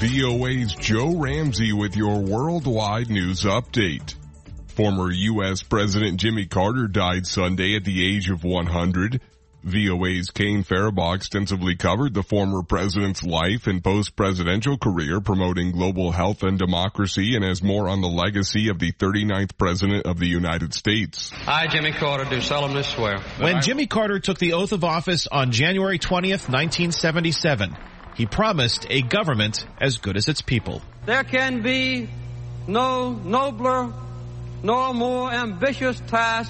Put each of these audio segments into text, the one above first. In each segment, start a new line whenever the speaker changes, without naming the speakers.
VOA's Joe Ramsey with your worldwide news update. Former U.S. President Jimmy Carter died Sunday at the age of 100. VOA's Kane Faribaugh extensively covered the former president's life and post-presidential career, promoting global health and democracy, and has more on the legacy of the 39th president of the United States.
I, Jimmy Carter, do solemnly swear.
When Jimmy Carter took the oath of office on January 20th, 1977, he promised a government as good as its people.
There can be no nobler nor more ambitious task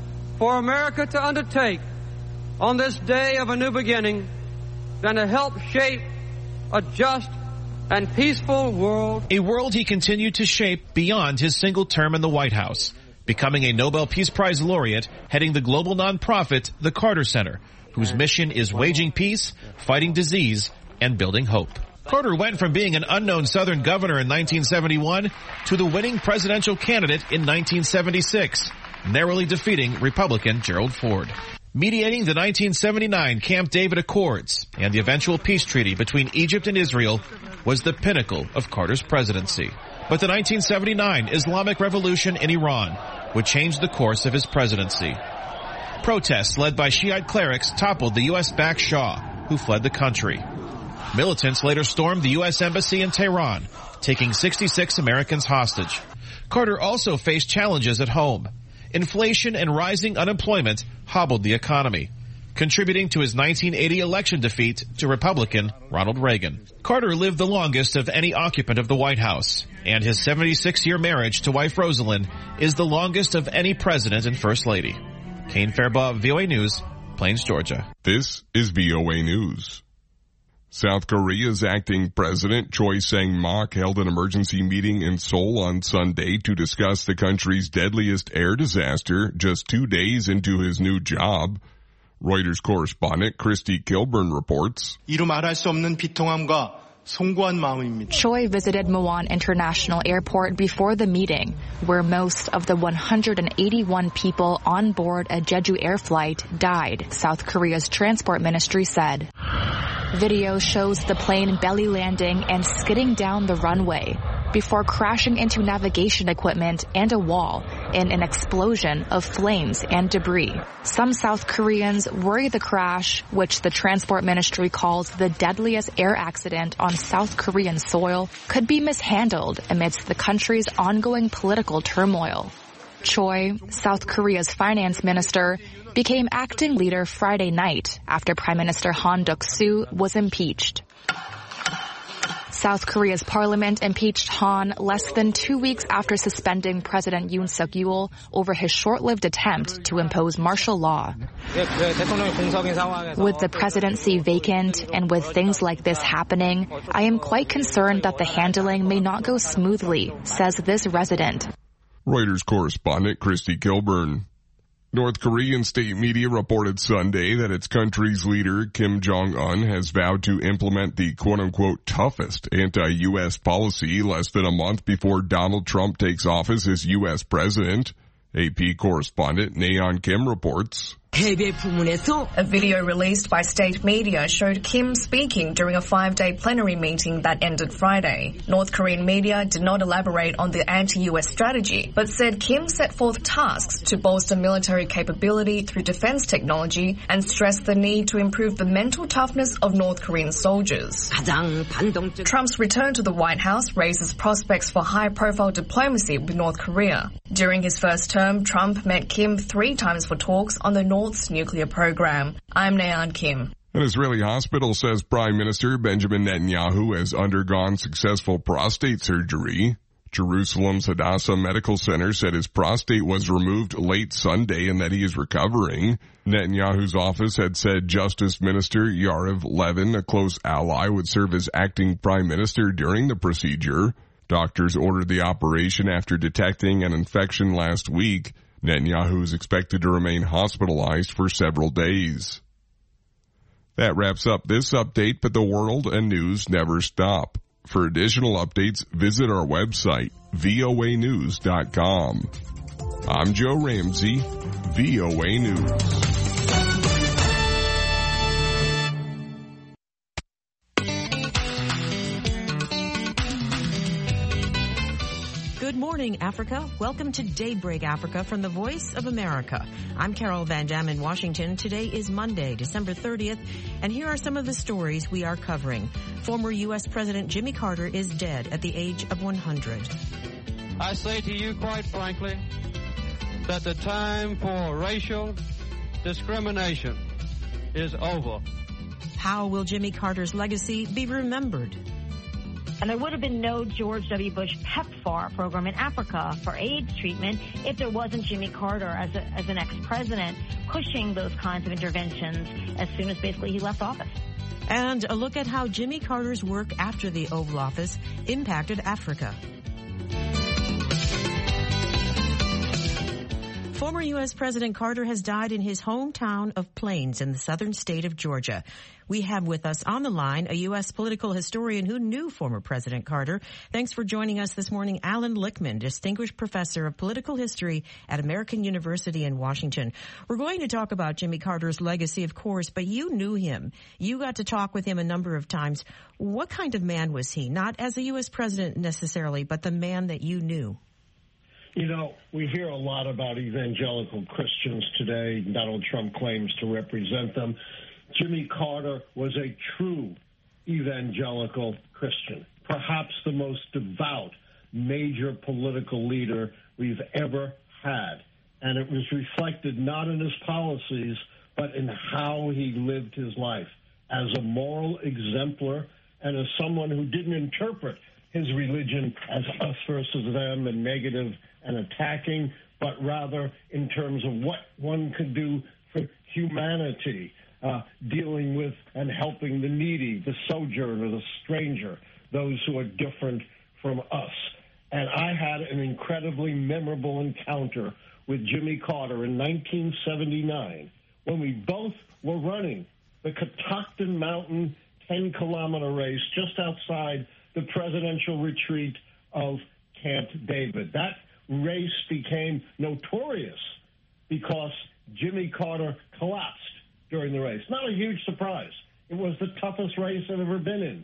for America to undertake on this day of a new beginning than to help shape a just and peaceful world.
A world he continued to shape beyond his single term in the White House, becoming a Nobel Peace Prize laureate, heading the global nonprofit, the Carter Center, whose mission is waging peace, fighting disease, and building hope. Carter went from being an unknown Southern governor in 1971 to the winning presidential candidate in 1976, narrowly defeating Republican Gerald Ford. Mediating the 1979 Camp David Accords and the eventual peace treaty between Egypt and Israel was the pinnacle of Carter's presidency. But the 1979 Islamic Revolution in Iran would change the course of his presidency. Protests led by Shiite clerics toppled the U.S.-backed Shah, who fled the country. Militants later stormed the U.S. Embassy in Tehran, taking 66 Americans hostage. Carter also faced challenges at home. Inflation and rising unemployment hobbled the economy, contributing to his 1980 election defeat to Republican Ronald Reagan. Carter lived the longest of any occupant of the White House, and his 76-year marriage to wife Rosalind is the longest of any president and first lady. Kane Faribaugh, VOA News, Plains, Georgia.
This is VOA News. South Korea's acting president, Choi Sang-mok, held an emergency meeting in Seoul on Sunday to discuss the country's deadliest air disaster just 2 days into his new job. Reuters correspondent Christy Kilburn reports.
이루 말할 수 없는 비통함과 송구한 마음입니다.
Choi visited Muwon International Airport before the meeting, where most of the 181 people on board a Jeju Air flight died, South Korea's transport ministry said. Video shows the plane belly landing and skidding down the runway before crashing into navigation equipment and a wall in an explosion of flames and debris. Some South Koreans worry the crash, which the transport ministry calls the deadliest air accident on South Korean soil, could be mishandled amidst the country's ongoing political turmoil. Choi, South Korea's finance minister, became acting leader Friday night after Prime Minister Han Duck-soo was impeached. South Korea's parliament impeached Han less than 2 weeks after suspending President Yoon Suk-yeol over his short-lived attempt to impose martial law. With the presidency vacant and with things like this happening, I am quite concerned that the handling may not go smoothly, says this resident.
Reuters correspondent Christy Kilburn. North Korean state media reported Sunday that its country's leader, Kim Jong-un, has vowed to implement the quote-unquote toughest anti-U.S. policy less than a month before Donald Trump takes office as U.S. president. AP correspondent Nayeon Kim reports.
A video released by state media showed Kim speaking during a 5-day plenary meeting that ended Friday. North Korean media did not elaborate on the anti-U.S. strategy, but said Kim set forth tasks to bolster military capability through defense technology and stressed the need to improve the mental toughness of North Korean soldiers. Trump's return to the White House raises prospects for high-profile diplomacy with North Korea. During his first term, Trump met Kim 3 times for talks on the North's nuclear program. I'm Nayeon Kim.
An Israeli hospital says Prime Minister Benjamin Netanyahu has undergone successful prostate surgery. Jerusalem's Hadassah Medical Center said his prostate was removed late Sunday and that he is recovering. Netanyahu's office had said Justice Minister Yariv Levin, a close ally, would serve as acting prime minister during the procedure. Doctors ordered the operation after detecting an infection last week. Netanyahu is expected to remain hospitalized for several days. That wraps up this update, but the world and news never stop. For additional updates, visit our website, voanews.com. I'm Joe Ramsey, VOA News.
morning, Africa. Welcome to Daybreak Africa from the Voice of America. I'm Carol Van Dam in Washington. Today is Monday, December 30th, and here are some of the stories we are covering. Former U.S. President Jimmy Carter is dead at the age of 100.
I say to you quite frankly that the time for racial discrimination is over.
How will Jimmy Carter's legacy be remembered?
And there would have been no George W. Bush PEPFAR program in Africa for AIDS treatment if there wasn't Jimmy Carter as an ex-president pushing those kinds of interventions as soon as basically he left office.
And a look at how Jimmy Carter's work after the Oval Office impacted Africa. Former U.S. President Carter has died in his hometown of Plains in the southern state of Georgia. We have with us on the line a U.S. political historian who knew former President Carter. Thanks for joining us this morning, Alan Lichtman, Distinguished Professor of Political History at American University in Washington. We're going to talk about Jimmy Carter's legacy, of course, but you knew him. You got to talk with him a number of times. What kind of man was he? Not as a U.S. president necessarily, but the man that you knew.
You know, we hear a lot about evangelical Christians today. Donald Trump claims to represent them. Jimmy Carter was a true evangelical Christian, perhaps the most devout major political leader we've ever had. And it was reflected not in his policies, but in how he lived his life as a moral exemplar and as someone who didn't interpret his religion as us versus them and negative and attacking, but rather in terms of what one could do for humanity, dealing with and helping the needy, the sojourner, the stranger, those who are different from us. And I had an incredibly memorable encounter with Jimmy Carter in 1979 when we both were running the Catoctin Mountain 10-kilometer race just outside the presidential retreat of Camp David. That race became notorious because Jimmy Carter collapsed during the race. Not a huge surprise. It was the toughest race I've ever been in.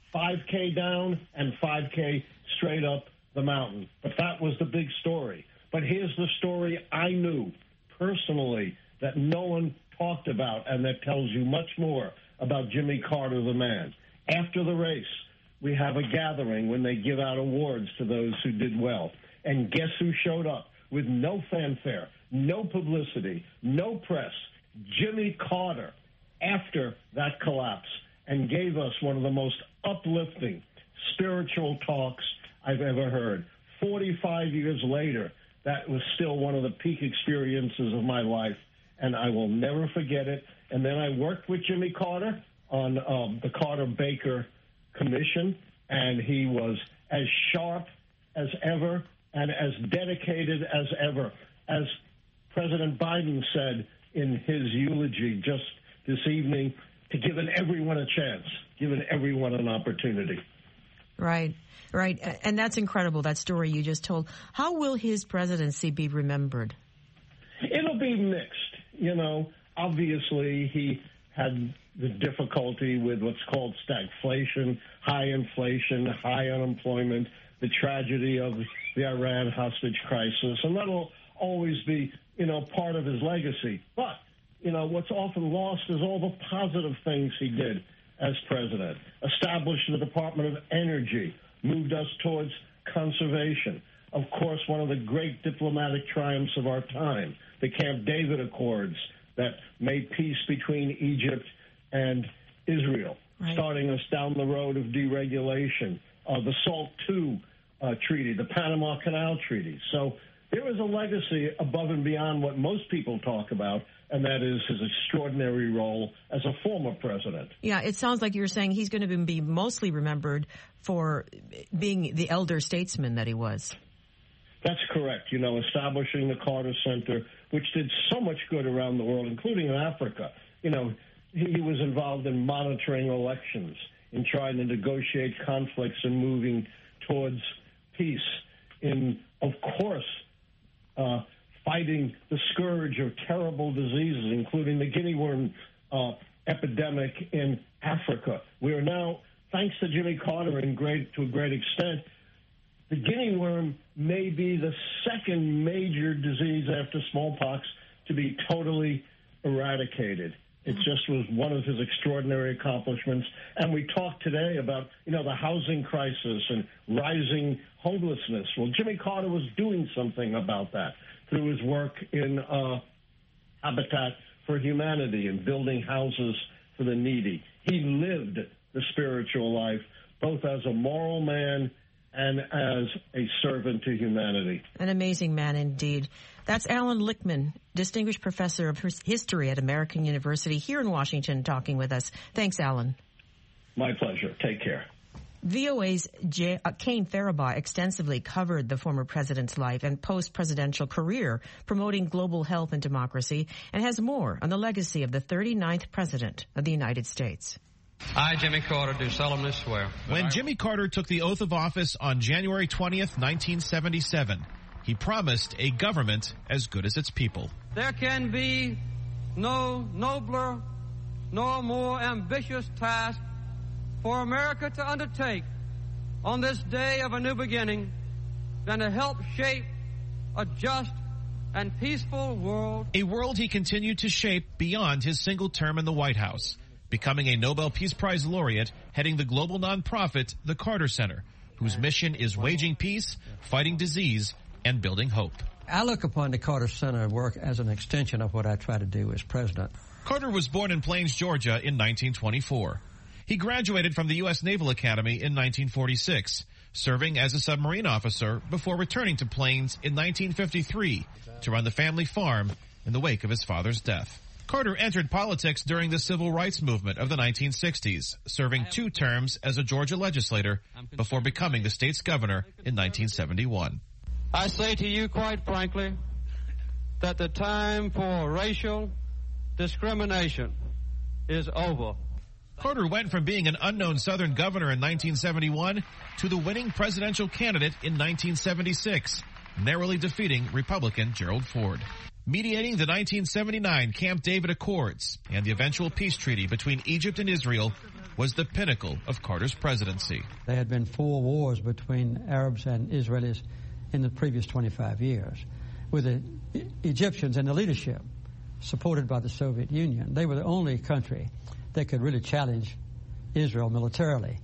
5K down and 5K straight up the mountain. But that was the big story. But here's the story I knew personally that no one talked about and that tells you much more about Jimmy Carter, the man. After the race, we have a gathering when they give out awards to those who did well. And guess who showed up with no fanfare, no publicity, no press? Jimmy Carter, after that collapse, and gave us one of the most uplifting spiritual talks I've ever heard. 45 years later, that was still one of the peak experiences of my life, and I will never forget it. And then I worked with Jimmy Carter on the Carter-Baker Commission, and he was as sharp as ever and as dedicated as ever. As President Biden said in his eulogy just this evening, to giving everyone a chance, giving everyone an opportunity.
Right, right. And that's incredible, that story you just told. How will his presidency be remembered?
It'll be mixed. You know, obviously he had the difficulty with what's called stagflation, high inflation, high unemployment, the tragedy of the Iran hostage crisis, and that'll always be, you know, part of his legacy. But, you know, what's often lost is all the positive things he did as president. Established the Department of Energy, moved us towards conservation. Of course, one of the great diplomatic triumphs of our time, the Camp David Accords that made peace between Egypt and Israel, starting us down the road of deregulation, the SALT II Treaty, the Panama Canal Treaty. So there is a legacy above and beyond what most people talk about, and that is his extraordinary role as a former president.
Yeah, it sounds like you're saying he's going to be mostly remembered for being the elder statesman that he was.
That's correct. You know, establishing the Carter Center, which did so much good around the world, including in Africa. You know, he was involved in monitoring elections, in trying to negotiate conflicts and moving towards peace, in, of course, fighting the scourge of terrible diseases, including the guinea worm epidemic in Africa. We are now, thanks to Jimmy Carter to a great extent, the guinea worm may be the second major disease after smallpox to be totally eradicated. It just was one of his extraordinary accomplishments. And we talked today about, the housing crisis and rising homelessness. Well, Jimmy Carter was doing something about that through his work in Habitat for Humanity and building houses for the needy. He lived the spiritual life, both as a moral man and as a servant to humanity.
An amazing man indeed. That's Alan Lichtman, Distinguished Professor of History at American University here in Washington, talking with us. Thanks, Alan.
My pleasure. Take care.
VOA's Kane Faribaugh extensively covered the former president's life and post-presidential career, promoting global health and democracy, and has more on the legacy of the 39th president of the United States.
I, Jimmy Carter, do solemnly swear.
When Jimmy Carter took the oath of office on January 20th, 1977, he promised a government as good as its people.
There can be no nobler nor more ambitious task for America to undertake on this day of a new beginning than to help shape a just and peaceful world.
A world he continued to shape beyond his single term in the White House, becoming a Nobel Peace Prize laureate, heading the global nonprofit, the Carter Center, whose mission is waging peace, fighting disease, and building hope.
I look upon the Carter Center work as an extension of what I try to do as president.
Carter was born in Plains, Georgia in 1924. He graduated from the U.S. Naval Academy in 1946, serving as a submarine officer before returning to Plains in 1953 to run the family farm in the wake of his father's death. Carter entered politics during the civil rights movement of the 1960s, serving 2 terms as a Georgia legislator before becoming the state's governor in 1971.
I say to you quite frankly that the time for racial discrimination is over.
Carter went from being an unknown Southern governor in 1971 to the winning presidential candidate in 1976, narrowly defeating Republican Gerald Ford. Mediating the 1979 Camp David Accords and the eventual peace treaty between Egypt and Israel was the pinnacle of Carter's presidency.
There had been 4 wars between Arabs and Israelis in the previous 25 years, with the Egyptians and the leadership supported by the Soviet Union. They were the only country that could really challenge Israel militarily.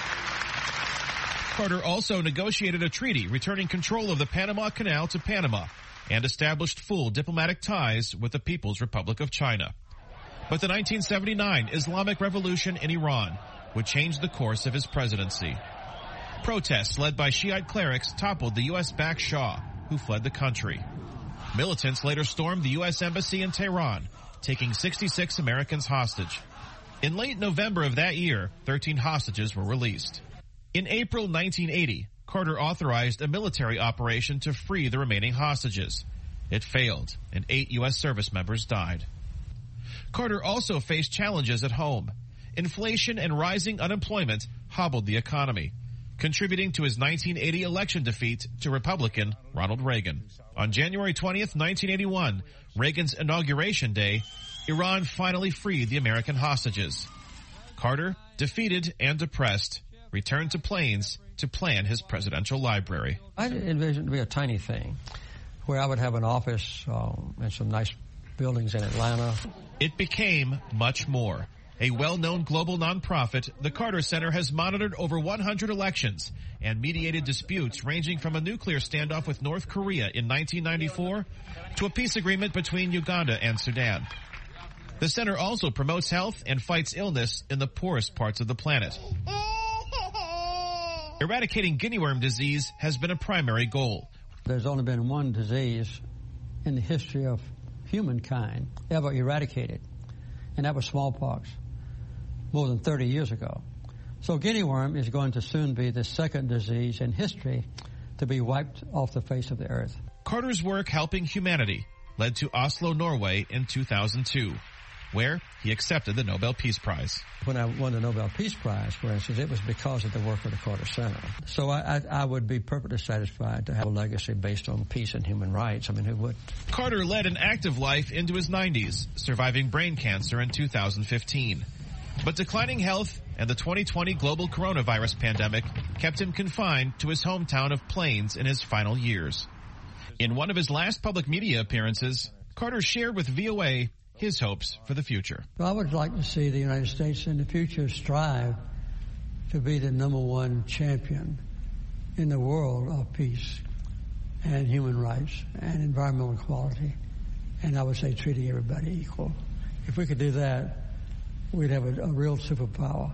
Carter also negotiated a treaty returning control of the Panama Canal to Panama and established full diplomatic ties with the People's Republic of China. But the 1979 Islamic Revolution in Iran would change the course of his presidency. Protests led by Shiite clerics toppled the U.S.-backed Shah, who fled the country. Militants later stormed the U.S. Embassy in Tehran, taking 66 Americans hostage. In late November of that year, 13 hostages were released. In April 1980, Carter authorized a military operation to free the remaining hostages. It failed, and 8 U.S. service members died. Carter also faced challenges at home. Inflation and rising unemployment hobbled the economy, contributing to his 1980 election defeat to Republican Ronald Reagan. On January 20th, 1981, Reagan's inauguration day, Iran finally freed the American hostages. Carter, defeated and depressed, returned to Plains to plan his presidential library.
I envisioned it to be a tiny thing, where I would have an office and some nice buildings in Atlanta.
It became much more. A well-known global nonprofit, the Carter Center has monitored over 100 elections and mediated disputes ranging from a nuclear standoff with North Korea in 1994 to a peace agreement between Uganda and Sudan. The center also promotes health and fights illness in the poorest parts of the planet. Eradicating guinea worm disease has been a primary goal.
There's only been one disease in the history of humankind ever eradicated, and that was smallpox more than 30 years ago. So guinea worm is going to soon be the second disease in history to be wiped off the face of the earth.
Carter's work helping humanity led to Oslo, Norway in 2002, where he accepted the Nobel Peace Prize.
When I won the Nobel Peace Prize, for instance, it was because of the work of the Carter Center. So I would be perfectly satisfied to have a legacy based on peace and human rights. I mean, who would?
Carter led an active life into his 90s, surviving brain cancer in 2015. But declining health and the 2020 global coronavirus pandemic kept him confined to his hometown of Plains in his final years. In one of his last public media appearances, Carter shared with VOA his hopes for the future.
Well, I would like to see the United States in the future strive to be the #1 champion in the world of peace and human rights and environmental equality, and I would say treating everybody equal. If we could do that, we'd have a real superpower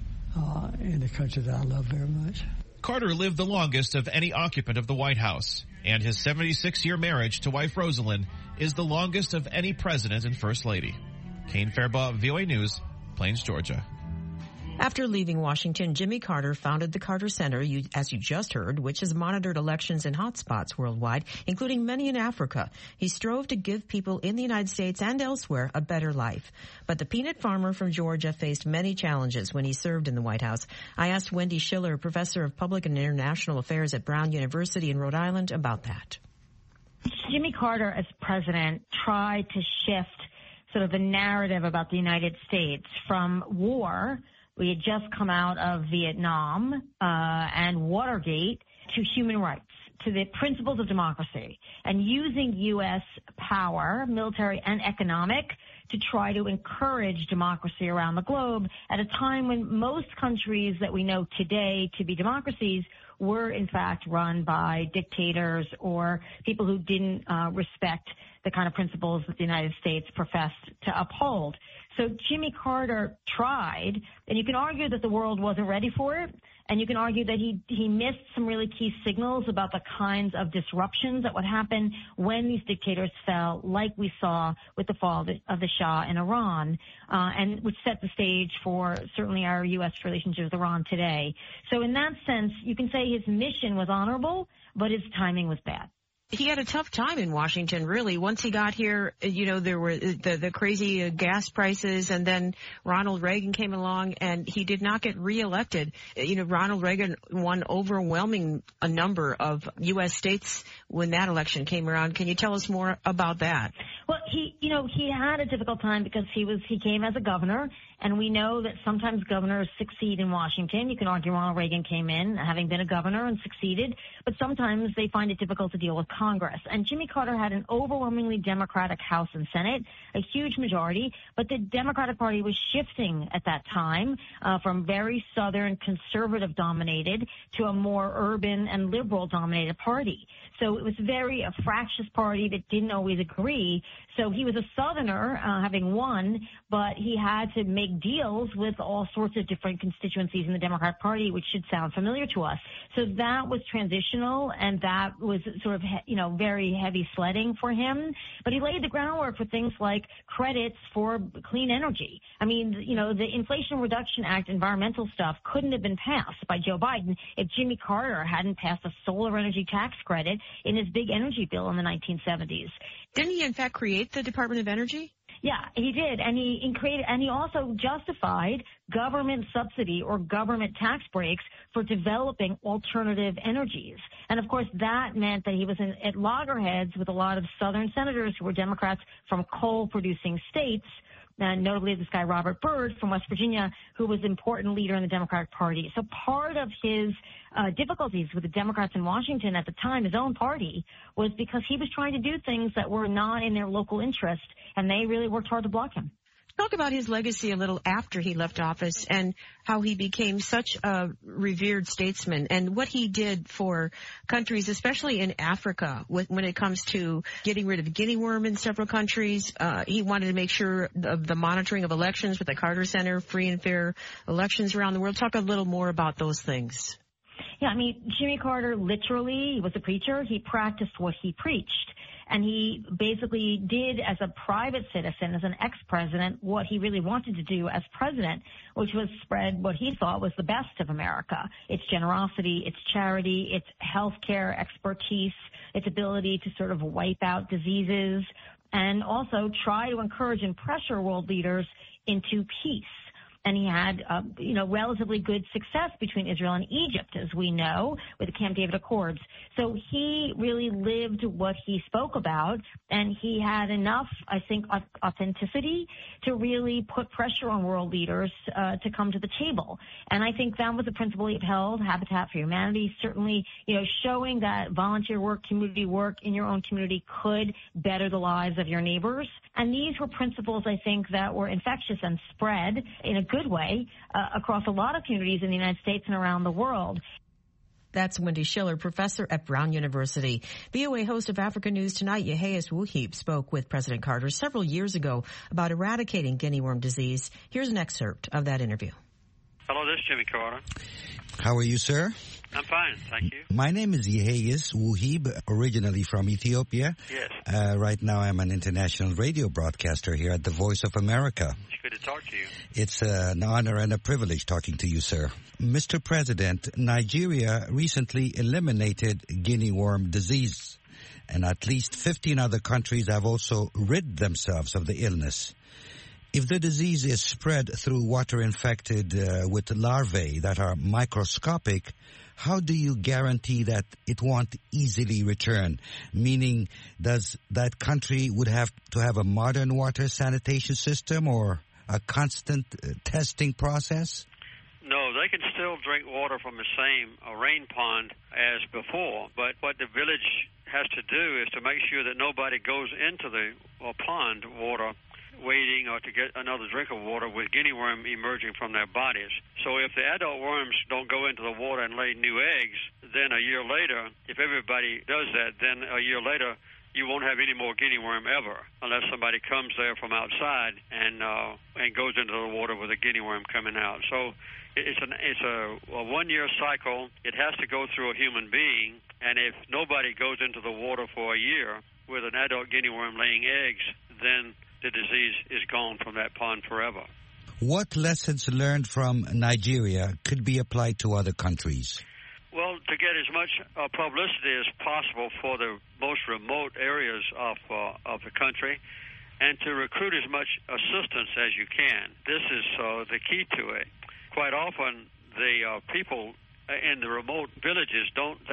in the country that I love very much.
Carter lived the longest of any occupant of the White House, and his 76-year marriage to wife Rosalind is the longest of any president and first lady. Kane Fairbaugh, VOA News, Plains, Georgia.
After leaving Washington, Jimmy Carter founded the Carter Center, as you just heard, which has monitored elections in hotspots worldwide, including many in Africa. He strove to give people in the United States and elsewhere a better life. But the peanut farmer from Georgia faced many challenges when he served in the White House. I asked Wendy Schiller, professor of public and international affairs at Brown University in Rhode Island, about that.
Jimmy Carter, as president, tried to shift sort of the narrative about the United States from war. We had just come out of Vietnam and Watergate to human rights, to the principles of democracy, and using U.S. power, military and economic, to try to encourage democracy around the globe at a time when most countries that we know today to be democracies were, in fact, run by dictators or people who didn't respect the kind of principles that the United States professed to uphold. So Jimmy Carter tried, and you can argue that the world wasn't ready for it, and you can argue that he missed some really key signals about the kinds of disruptions that would happen when these dictators fell, like we saw with the fall of the Shah in Iran, and which set the stage for certainly our U.S. relationship with Iran today. So in that sense, you can say his mission was honorable, but his timing was bad.
He had a tough time in Washington, really. Once he got here, there were the crazy gas prices, and then Ronald Reagan came along, and he did not get reelected. Ronald Reagan won overwhelming a number of U.S. states when that election came around. Can you tell us more about that?
Well, he had a difficult time because he came as a governor, and we know that sometimes governors succeed in Washington. You can argue Ronald Reagan came in having been a governor and succeeded, but sometimes they find it difficult to deal with Congress. And Jimmy Carter had an overwhelmingly Democratic House and Senate, a huge majority, but the Democratic Party was shifting at that time from very Southern conservative dominated to a more urban and liberal dominated party. So it was a fractious party that didn't always agree. So he was a Southerner, having won, but he had to make deals with all sorts of different constituencies in the Democratic Party, which should sound familiar to us. So that was transitional, and that was sort of, very heavy sledding for him. But he laid the groundwork for things like credits for clean energy. I mean, the Inflation Reduction Act environmental stuff couldn't have been passed by Joe Biden if Jimmy Carter hadn't passed a solar energy tax credit in his big energy bill in the 1970s.
Didn't he, in fact, create the Department of Energy?
Yeah, he did, and he also justified government subsidy or government tax breaks for developing alternative energies. And of course, that meant that he was at loggerheads with a lot of Southern senators who were Democrats from coal-producing states, and notably this guy Robert Byrd from West Virginia, who was an important leader in the Democratic Party. So part of his difficulties with the Democrats in Washington at the time, his own party, was because he was trying to do things that were not in their local interest, and they really worked hard to block him.
Talk about his legacy a little after he left office and how he became such a revered statesman and what he did for countries, especially in Africa, when it comes to getting rid of guinea worm in several countries. He wanted to make sure of the monitoring of elections with the Carter Center, free and fair elections around the world. Talk a little more about those things.
Yeah, Jimmy Carter literally was a preacher. He practiced what he preached. And he basically did, as a private citizen, as an ex-president, what he really wanted to do as president, which was spread what he thought was the best of America. Its generosity, its charity, its healthcare expertise, its ability to sort of wipe out diseases, and also try to encourage and pressure world leaders into peace. And he had, relatively good success between Israel and Egypt, as we know, with the Camp David Accords. So he really lived what he spoke about, and he had enough, I think, authenticity to really put pressure on world leaders to come to the table. And I think that was the principle he upheld. Habitat for Humanity, certainly, showing that volunteer work, community work in your own community could better the lives of your neighbors. And these were principles, I think, that were infectious and spread in a good way across a lot of communities in the United States and around the world.
That's Wendy Schiller, professor at Brown University. VOA host of Africa News Tonight, Yehias Wuhib, spoke with President Carter several years ago about eradicating guinea worm disease. Here's an excerpt of that interview.
Hello, this is Jimmy Carter.
How are you, sir?
I'm fine, thank you.
My name is Yehias Wuhib, originally from Ethiopia.
Yes.
Right now I'm an international radio broadcaster here at the Voice of America.
It's good to talk to you.
It's an honor and a privilege talking to you, sir. Mr. President, Nigeria recently eliminated guinea worm disease, and at least 15 other countries have also rid themselves of the illness. If the disease is spread through water infected with larvae that are microscopic, how do you guarantee that it won't easily return? Meaning, does that country would have to have a modern water sanitation system or a constant testing process?
No, they can still drink water from the same rain pond as before, but what the village has to do is to make sure that nobody goes into the pond water waiting or to get another drink of water with guinea worm emerging from their bodies. So if the adult worms don't go into the water and lay new eggs, then a year later, if everybody does that, then a year later you won't have any more guinea worm ever, unless somebody comes there from outside and goes into the water with a guinea worm coming out. So it's a 1-year cycle. It has to go through a human being, and if nobody goes into the water for a year with an adult guinea worm laying eggs, then the disease is gone from that pond forever.
What lessons learned from Nigeria could be applied to other countries?
Well, to get as much publicity as possible for the most remote areas of the country, and to recruit as much assistance as you can. This is the key to it. Quite often, the people in the remote villages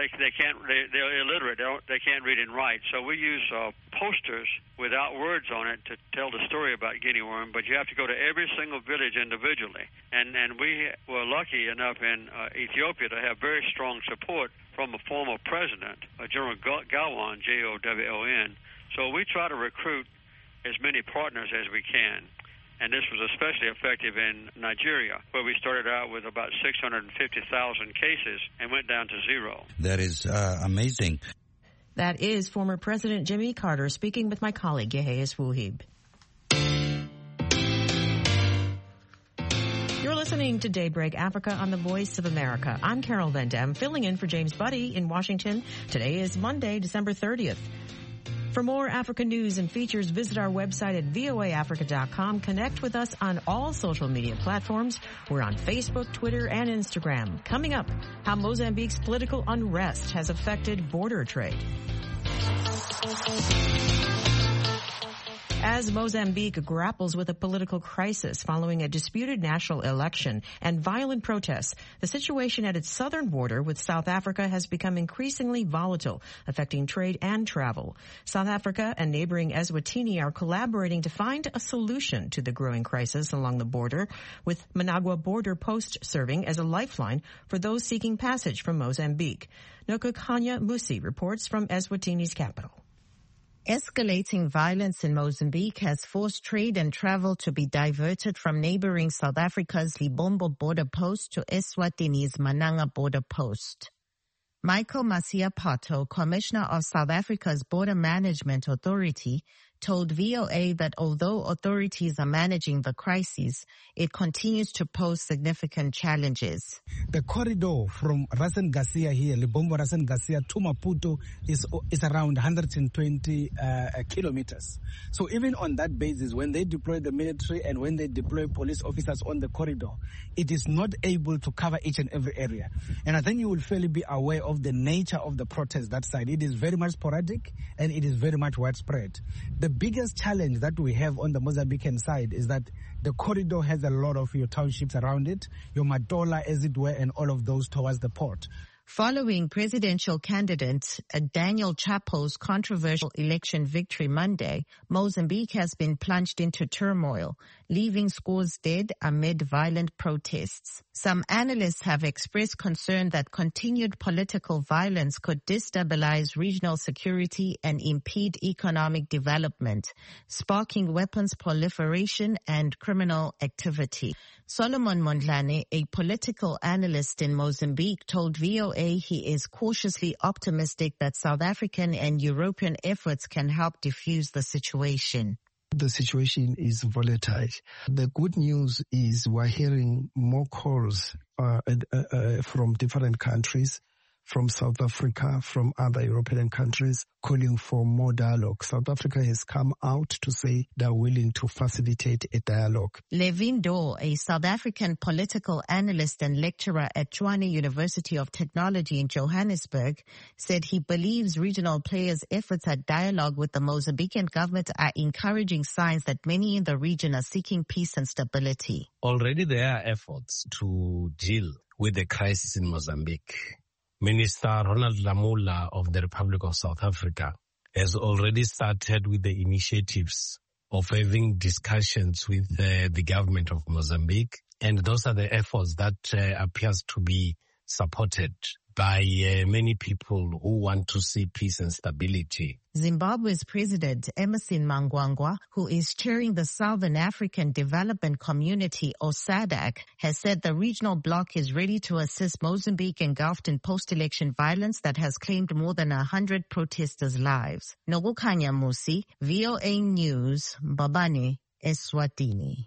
they're illiterate. They can't read and write. So we use posters without words on it to tell the story about guinea worm, but you have to go to every single village individually. And we were lucky enough in Ethiopia to have very strong support from a former president, General Gowon, Gowon. So we try to recruit as many partners as we can. And this was especially effective in Nigeria, where we started out with about 650,000 cases and went down to zero.
That is amazing.
That is former President Jimmy Carter speaking with my colleague, Yehias Wuhib. You're listening to Daybreak Africa on the Voice of America. I'm Carol Van Dam, filling in for James Buddy in Washington. Today is Monday, December 30th. For more Africa news and features, visit our website at voaafrica.com. Connect with us on all social media platforms. We're on Facebook, Twitter, and Instagram. Coming up, how Mozambique's political unrest has affected border trade. As Mozambique grapples with a political crisis following a disputed national election and violent protests, the situation at its southern border with South Africa has become increasingly volatile, affecting trade and travel. South Africa and neighboring Eswatini are collaborating to find a solution to the growing crisis along the border, with Managua Border Post serving as a lifeline for those seeking passage from Mozambique. Nokukanya Musi reports from Eswatini's capital.
Escalating violence in Mozambique has forced trade and travel to be diverted from neighboring South Africa's Libombo border post to Eswatini's Mananga border post. Michael Masia Pato, Commissioner of South Africa's Border Management Authority, told VOA that although authorities are managing the crisis, it continues to pose significant challenges.
The corridor from Rasen Garcia here, Libombo Rasen Garcia to Maputo is around 120 kilometers. So even on that basis, when they deploy the military and when they deploy police officers on the corridor, it is not able to cover each and every area. And I think you will fairly be aware of the nature of the protest that side. It is very much sporadic and it is very much widespread. The biggest challenge that we have on the Mozambican side is that the corridor has a lot of your townships around it, your Matola, as it were, and all of those towards the port.
Following presidential candidate Daniel Chapo's controversial election victory Monday, Mozambique has been plunged into turmoil, leaving scores dead amid violent protests. Some analysts have expressed concern that continued political violence could destabilize regional security and impede economic development, sparking weapons proliferation and criminal activity. Solomon Mondlane, a political analyst in Mozambique, told VOA he is cautiously optimistic that South African and European efforts can help defuse the situation.
The situation is volatile. The good news is we're hearing more calls from different countries, from South Africa, from other European countries, calling for more dialogue. South Africa has come out to say they're willing to facilitate a dialogue.
Levin Dorr, a South African political analyst and lecturer at Tshwane University of Technology in Johannesburg, said he believes regional players' efforts at dialogue with the Mozambican government are encouraging signs that many in the region are seeking peace and stability.
Already there are efforts to deal with the crisis in Mozambique. Minister Ronald Lamola of the Republic of South Africa has already started with the initiatives of having discussions with the government of Mozambique. And those are the efforts that appears to be supported by many people who want to see peace and stability.
Zimbabwe's President Emmerson Mnangagwa, who is chairing the Southern African Development Community, or SADC, has said the regional bloc is ready to assist Mozambique engulfed in post-election violence that has claimed more than 100 protesters' lives. Nogukanya Musi, VOA News, Mbabane, Eswatini.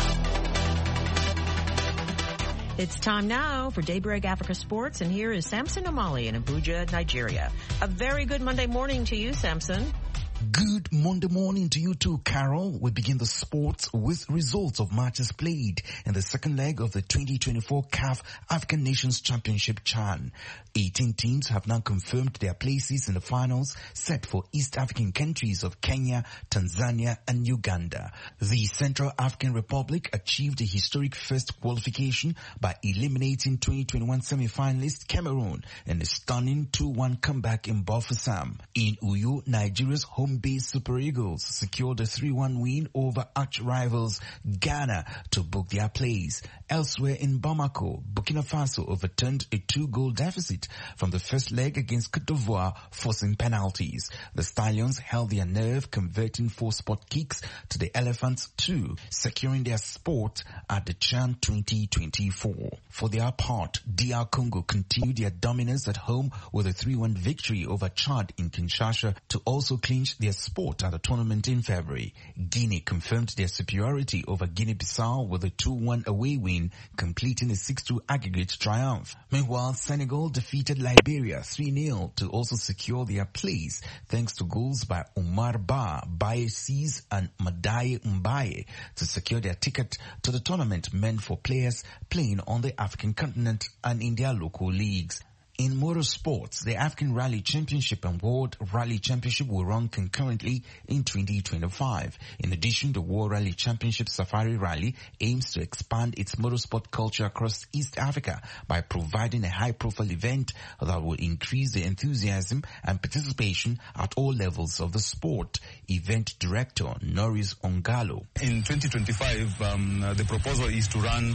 It's time now for Daybreak Africa Sports, and here is Samson Omali in Abuja, Nigeria. A very good Monday morning to you, Samson.
Good Monday morning to you too, Carol. We begin the sports with results of matches played in the second leg of the 2024 CAF African Nations Championship CHAN. 18 teams have now confirmed their places in the finals set for East African countries of Kenya, Tanzania and Uganda. The Central African Republic achieved a historic first qualification by eliminating 2021 semi-finalist Cameroon in a stunning 2-1 comeback in Bafoussam. In Uyo, Nigeria's home-based Super Eagles secured a 3-1 win over arch-rivals Ghana to book their place. Elsewhere in Bamako, Burkina Faso overturned a 2-goal deficit from the first leg against Côte d'Ivoire, forcing penalties. The Stallions held their nerve, converting 4 spot kicks to the Elephants 2, securing their spot at the CHAN 2024. For their part, DR Congo continued their dominance at home with a 3-1 victory over Chad in Kinshasa to also clinch their spot at the tournament in February. Guinea confirmed their superiority over Guinea-Bissau with a 2-1 away win, completing a 6-2 aggregate triumph. Meanwhile, Senegal defeated Liberia 3-0 to also secure their place thanks to goals by Omar Ba, Baye Sis and Madaye Mbaye to secure their ticket to the tournament meant for players playing on the African continent and in their local leagues. In motorsports, the African Rally Championship and World Rally Championship will run concurrently in 2025. In addition, the World Rally Championship Safari Rally aims to expand its motorsport culture across East Africa by providing a high-profile event that will increase the enthusiasm and participation at all levels of the sport. Event Director Norris Ongalo.
In 2025, the proposal is to run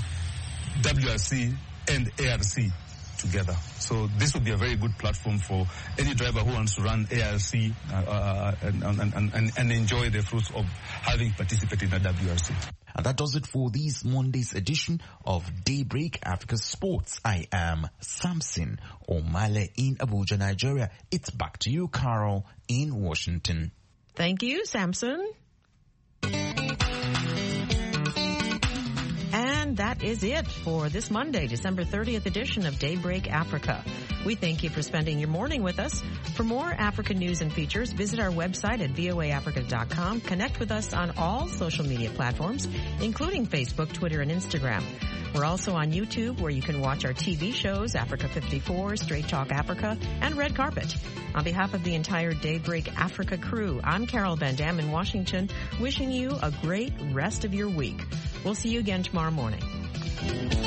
WRC and ARC together. So this would be a very good platform for any driver who wants to run ARC and enjoy the fruits of having participated in the WRC.
And that does it for this Monday's edition of Daybreak Africa Sports. I am Samson Omale in Abuja, Nigeria. It's back to you, Carol, in Washington.
Thank you, Samson. And that that is it for this Monday, December 30th edition of Daybreak Africa. We thank you for spending your morning with us. For more African news and features, visit our website at voaafrica.com. Connect with us on all social media platforms, including Facebook, Twitter, and Instagram. We're also on YouTube, where you can watch our TV shows, Africa 54, Straight Talk Africa, and Red Carpet. On behalf of the entire Daybreak Africa crew, I'm Carol Van Dam in Washington, wishing you a great rest of your week. We'll see you again tomorrow morning.